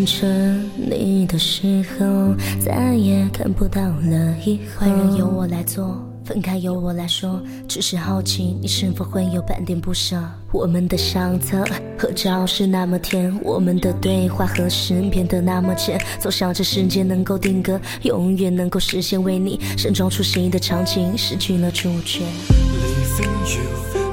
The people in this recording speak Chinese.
着你的时候，再也看不到了以后。坏人由我来做，分开由我来说，只是好奇你是否会有半点不舍。我们的相册合照是那么甜，我们的对话何时变得那么浅？总想着时间能够定格，永远能够实现为你盛装出席的场景，失去了主角。 Leaving you